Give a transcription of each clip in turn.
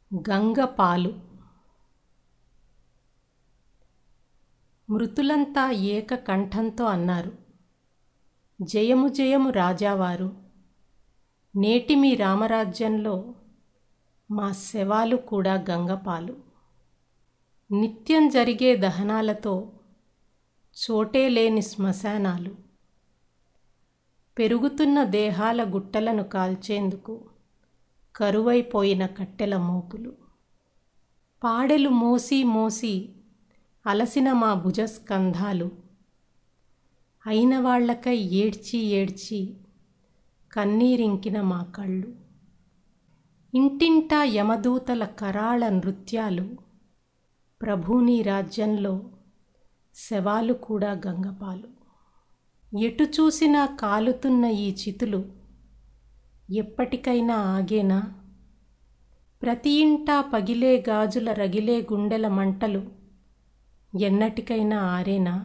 గంగ పాలు. మృతులంతా ఏకకంఠంతో అన్నారు, జయము జయము రాజావారు. నేటి మీ రామరాజ్యంలో మా శవాలు కూడా గంగపాలు. నిత్యం జరిగే దహనాలతో చోటే లేని శ్మశానాలు. పెరుగుతున్న దేహాల గుట్టలను కాల్చేందుకు కరువైపోయిన కట్టెల మోపులు. పాడెలు మోసి మోసి అలసిన మా భుజస్కంధాలు. అయిన వాళ్లకై ఏడ్చి ఏడ్చి కన్నీరింకిన మా కళ్ళు. ఇంటింటా యమదూతల కరాళ నృత్యాలు. ప్రభుని రాజ్యంలో శవాలు కూడా గంగపాలు. ఎటు చూసినా కాలుతున్న ఈ చితులు ఎప్పటికైనా ఆగేనా? ప్రతి ఇంటా పగిలే గాజుల రగిలే గుండెల మంటలు ఎన్నటికైనా ఆరేనా?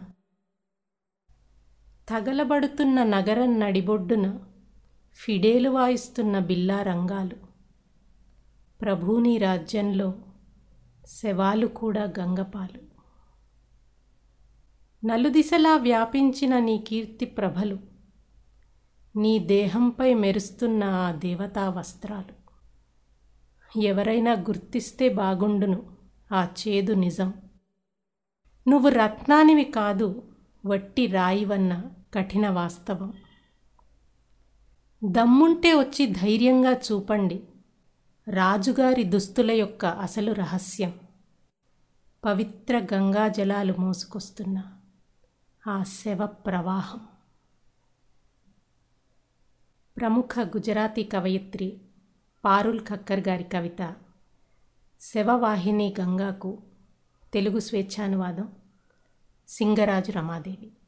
తగలబడుతున్న నగరం నడిబొడ్డున ఫిడేలు వాయిస్తున్న బిల్లా రంగాలు. ప్రభుని రాజ్యంలో శవాలు కూడా గంగపాలు. నలుదిశలా వ్యాపించిన నీ కీర్తి ప్రభలు, నీ దేహంపై మెరుస్తున్న ఆ దేవతా వస్త్రాలు. ఎవరైనా గుర్తిస్తే బాగుండును ఆ చేదు నిజం. నువ్వు రత్నానివి కాదు, వట్టి రాయివన్న కఠిన వాస్తవం. దమ్ముంటే వచ్చి ధైర్యంగా చూపండి రాజుగారి దుస్తుల యొక్క అసలు రహస్యం. పవిత్ర గంగా జలాలు మోసుకొస్తున్న ఆ శవ ప్రవాహం. ప్రముఖ గుజరాతీ కవయిత్రి పారుల్ ఖక్కర్ గారి కవిత శవవాహిని గంగాకు తెలుగు స్వేచ్ఛానువాదం సింగరాజు రమాదేవి.